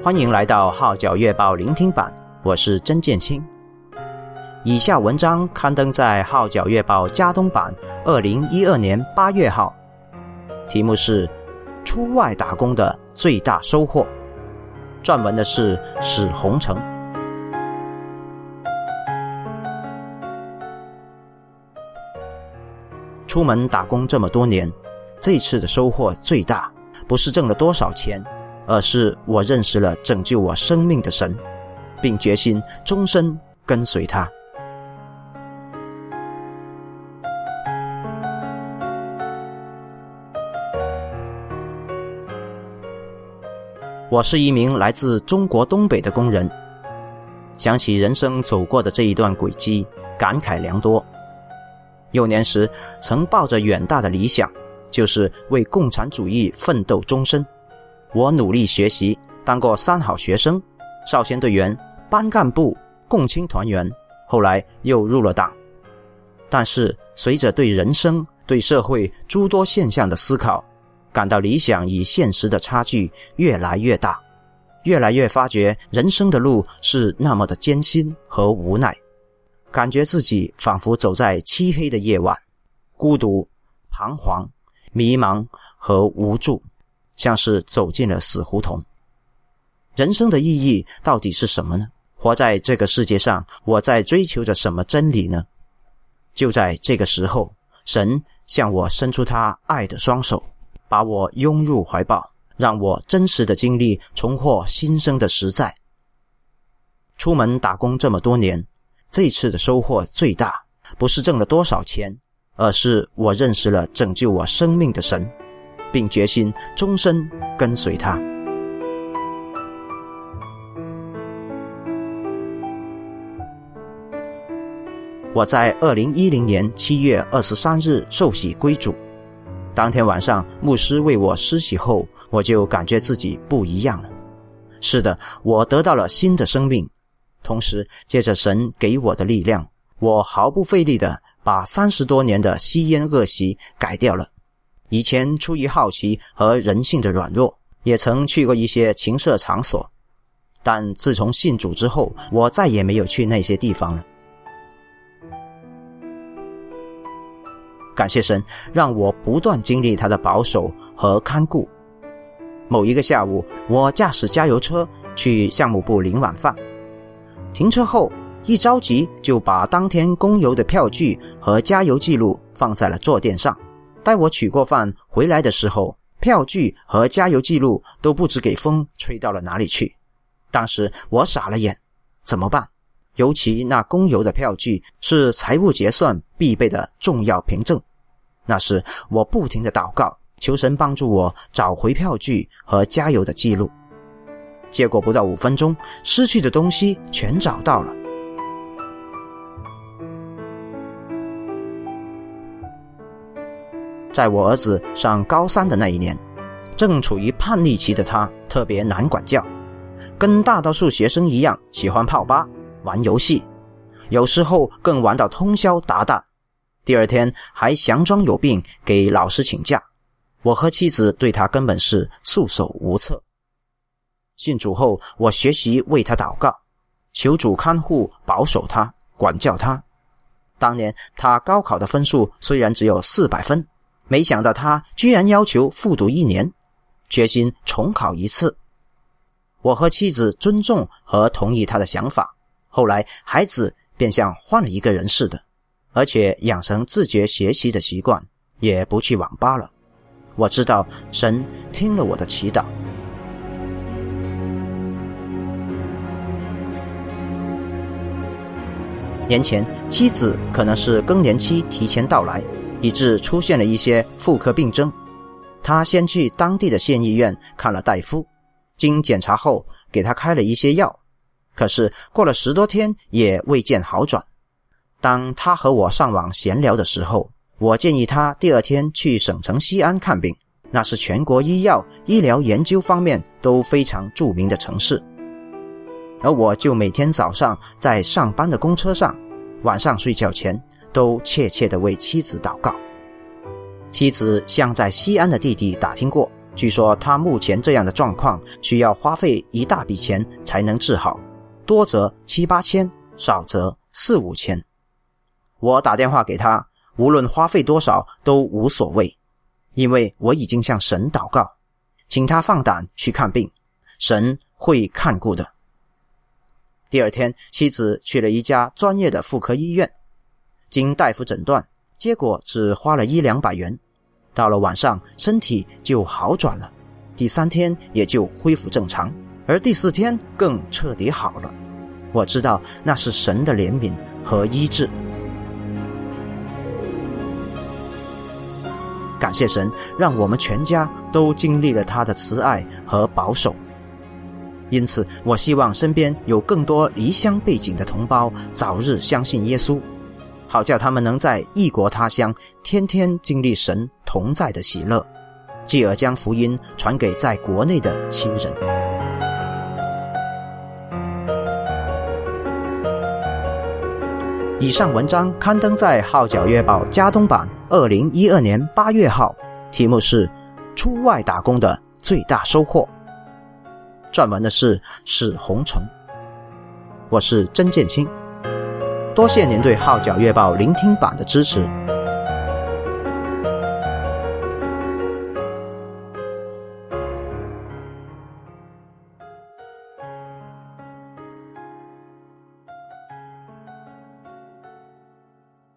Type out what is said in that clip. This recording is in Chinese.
欢迎来到号角月报聆听版，我是曾建清。以下文章刊登在号角月报嘉东版2012年8月号，题目是出外打工的最大收获，撰文的是史洪成。出门打工这么多年，这次的收获最大，不是挣了多少钱，而是我认识了拯救我生命的神，并决心终身跟随他。我是一名来自中国东北的工人，想起人生走过的这一段轨迹，感慨良多。幼年时曾抱着远大的理想，就是为共产主义奋斗终身。我努力学习，当过3好学生、少先队员、班干部、共青团员，后来又入了党。但是随着对人生、对社会诸多现象的思考，感到理想与现实的差距越来越大，越来越发觉人生的路是那么的艰辛和无奈，感觉自己仿佛走在漆黑的夜晚，孤独、彷徨、迷茫和无助，像是走进了死胡同。人生的意义到底是什么呢？活在这个世界上，我在追求着什么真理呢？就在这个时候，神向我伸出他爱的双手，把我拥入怀抱，让我真实的经历重获新生的实在。出门打工这么多年，这次的收获最大，不是挣了多少钱，而是我认识了拯救我生命的神，并决心终身跟随他。我在2010年7月23日受洗归主，当天晚上牧师为我施洗后，我就感觉自己不一样了。是的，我得到了新的生命，同时借着神给我的力量，我毫不费力地把30多年的吸烟恶习改掉了。以前出于好奇和人性的软弱，也曾去过一些情色场所，但自从信主之后，我再也没有去那些地方了。感谢神，让我不断经历他的保守和看顾。某一个下午，我驾驶加油车去项目部领晚饭，停车后一着急就把当天供油的票据和加油记录放在了坐垫上。待我取过饭回来的时候，票据和加油记录都不知给风吹到了哪里去。当时我傻了眼，怎么办？尤其那供油的票据是财务结算必备的重要凭证。那时我不停地祷告，求神帮助我找回票据和加油的记录。结果不到5分钟，失去的东西全找到了。在我儿子上高3的那一年，正处于叛逆期的他特别难管教，跟大多数学生一样喜欢泡吧、玩游戏，有时候更玩到通宵达旦，第二天还佯装有病给老师请假。我和妻子对他根本是束手无策。信主后，我学习为他祷告，求主看护保守他，管教他。当年他高考的分数虽然只有400分，没想到他居然要求复读1年，决心重考1次。我和妻子尊重和同意他的想法，后来孩子便像换了一个人似的，而且养成自觉学习的习惯，也不去网吧了。我知道神听了我的祈祷。年前妻子可能是更年期提前到来，以致出现了一些妇科病症。她先去当地的县医院看了大夫，经检查后给她开了一些药，可是过了10多天也未见好转。当她和我上网闲聊的时候，我建议她第2天去省城西安看病，那是全国医药医疗研究方面都非常著名的城市。而我就每天早上在上班的公车上，晚上睡觉前都切切地为妻子祷告。妻子向在西安的弟弟打听过， 据说他目前这样的状况需要花费一大笔钱才能治好，多则7、8千，少则4、5千。我打电话给他，无论花费多少都无所谓，因为我已经向神祷告，请他放胆去看病，神会看顾的。第二天，妻子去了一家专业的妇科医院，经大夫诊断，结果只花了100-200元。到了晚上，身体就好转了，第3天也就恢复正常，而第4天更彻底好了。我知道那是神的怜悯和医治。感谢神，让我们全家都经历了他的慈爱和保守。因此，我希望身边有更多离乡背井的同胞早日相信耶稣，好叫他们能在异国他乡天天经历神同在的喜乐，继而将福音传给在国内的亲人。以上文章刊登在《号角月报》加东版2012年8月号，题目是《出外打工的最大收获》，撰文的是史洪成。我是曾建清，多谢您对《号角月报》聆听版的支持。